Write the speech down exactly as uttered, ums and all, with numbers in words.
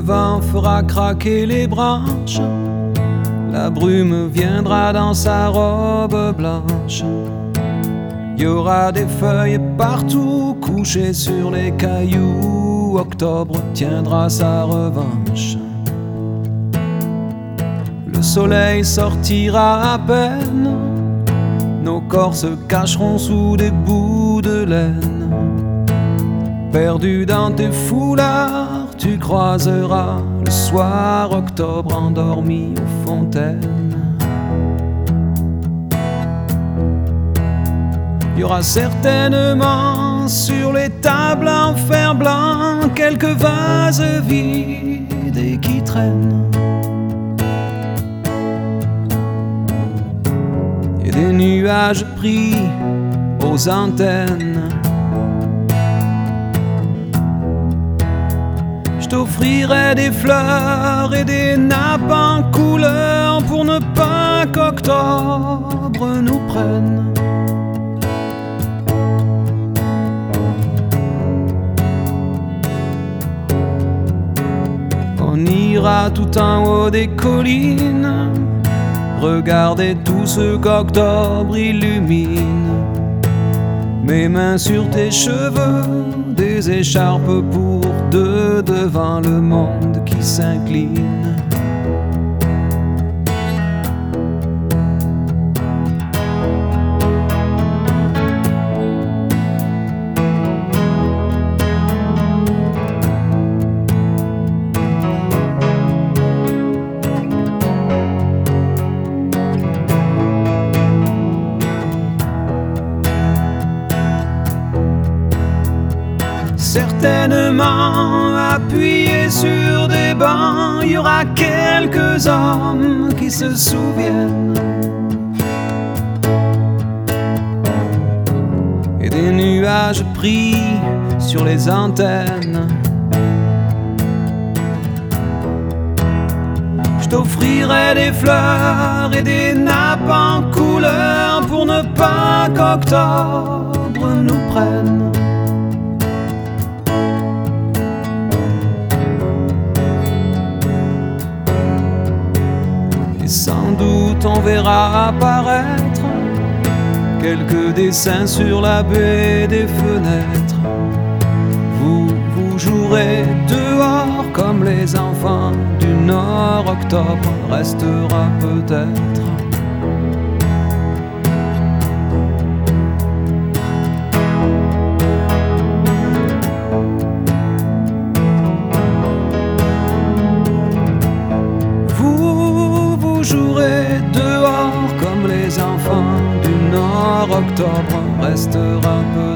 vent fera craquer les branches, la brume viendra dans sa robe blanche. Il y aura des feuilles partout couchées sur les cailloux. Octobre tiendra sa revanche. Le soleil sortira à peine, nos corps se cacheront sous des bouts de laine. Perdu dans tes foulards, tu croiseras le soir octobre endormi aux fontaines. Il y aura certainement sur les tables en fer blanc quelques vases vides et qui traînent. Et des nuages pris aux antennes. Je t'offrirai des fleurs et des nappes en couleur pour ne pas qu'octobre nous prenne. On ira tout en haut des collines, regarder tout ce qu'octobre illumine. Mes mains sur tes cheveux, des écharpes pour deux devant le monde qui s'incline. Certainement appuyés sur des bancs, il y aura quelques hommes qui se souviennent. Et des nuages pris sur les antennes. Je t'offrirai des fleurs et des nappes en couleur pour ne pas qu'octobre nous prenne. Et sans doute on verra apparaître quelques dessins sur la baie des fenêtres. Vous, vous jouerez dehors comme les enfants du Nord. Octobre restera peut-être. Jouerez dehors comme les enfants du Nord. Octobre restera peu.